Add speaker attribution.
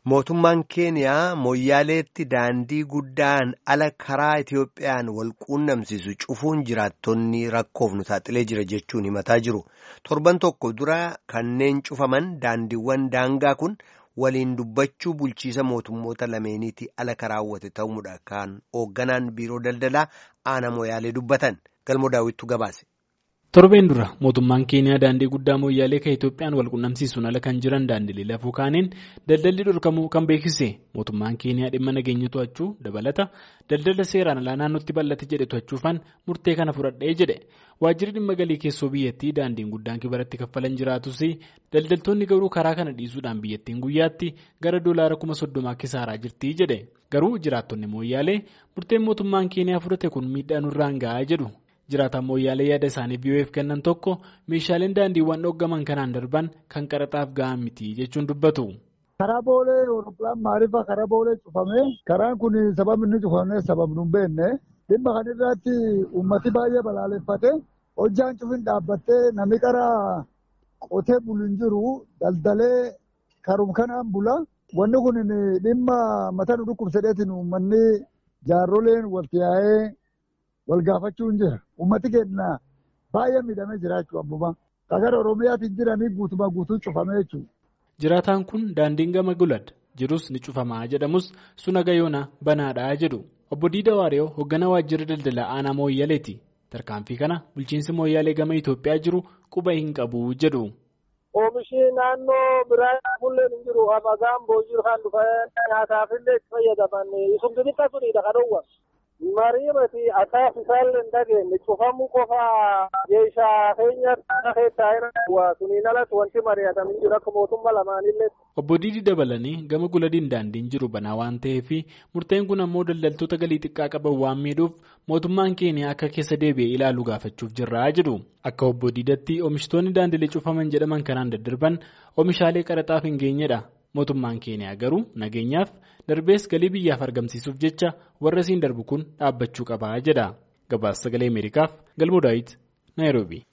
Speaker 1: Mootummaan Keeniyaa Mooyyaaleetti daandii guddaan ala karaa Itiyoophiyaan wal quunnamsiisu cufuun jiraattonni rakkoof nu saaxilee jira jechuun himataa jiru. Torban tokko dura kanneen cufaman daandiiwwan daangaa kun waliin dubbachuu bulchiisa mootummoota lameeniiti ala karaawwate ta'uudha kan hoogganaan biiroo daldalaa aanaa Mooyyaalee dubbatan. Galmoo daawwittu gabaase.
Speaker 2: Torbeen dura mootummaan Keeniyaa daandii guddaa Mooyyaalee kan Itiyoophiyaan wal quunnamsiisuun ala kan jiran daandilee lafuu kaaniin daldalli dhorkamuu kan beeksise. Mootummaan Keeniyaa dhimma nageenya to'achuu dabalata daldala seeraan alaa naannootti bal'ate jedhe to'achuufan murtee kana fudhadhee jedhe. Waajjirri dhimma galii keessoo biyyattii daandiin guddaan kibaratti kaffalan jiraatus daldaltoonni garuu karaa kana dhiisuudhaan biyyattiin guyyaatti gara $30,000 akka kisaaraa jirti jedhe. Garuu jiraattonni Mooyyaalee murteen mootummaan Keeniyaa fudhate kun miidhaa nurraan gahaa jedhu. Jiraataan Mooyyaalee yaada isaaniif BBC'f kennan tokko meeshaaleen daandiiwwan dhoggaman kanaan darban kan qaraxaaf gahan miti jechuun dubbatu.
Speaker 3: Karaa boolee Awuroopilaan maaliifaa karaa boolee cufame karaan kun sababni inni cufamne sababni hin beekne dhimma kan irratti uummati baay'ee balaaleffate hojjaan cufin dhaabbattee namni karaa qotee bulu hin jiru daldalee karum kanaan bula wanni kun dhimma mataa nu dhukkubsadeetiin uummanni jaarroleen walitti yaa'ee wal gaafachuu hin jira. Uummati keenya baay'ee miidhamee jiraachuu abbuma. Kagar Oromiyaatiin jiranii guutuu cufamee jechuudha.
Speaker 2: Jiraataan kun daandiin gama gulad jirus ni cufamaa jedhamus suna gayoona banaadhaa jedhu. Obbo Diida Waariyoo hoogganaa waajjira daldalaa aanaa Mooyyaleeti. Tarkaanfii kana bulchiinsi Mooyyalee gama Itoophiyaa jiru quba hin qabu jedhu.
Speaker 4: Oomishni naannoo biraa bulleen hin jiru. Afagaan boojii kan dhufan nyaataaf illee itti fayyadaman. Sun xixiqqaa sunidha kadhowwa. Mariimati akkaaf isaallee hin dhageenye cufamuu qofaa jeeshaa keenya keessaa waa suniin alatti wanti mari'atamu jiru akka mootummaa lamaanillee.
Speaker 2: Obbo Diidii dabalanii gama guladiin daandiin jiru banaa waan ta'eef murteen kun ammoo daldaltoota galii xiqqaa qaban waan miidhuuf mootummaan Keeniyaa akka keessa deebi'ee ilaaluu gaafachuuf jirraa jedhu. Akka obbo Diidatti oomishtoonni daandilee cufaman jedhaman kanaan daddarban oomishaalee qaraxaaf hin geenyedha. Mootummaan Keeniyaa garuu nageenyaaf darbees galii biyyaaf argamsiisuuf jecha warra siin darbu kun dhaabbachuu qabaa jedha. Gabaasa Sagalee Ameerikaaf Galmoo Daawit Naayiroobii.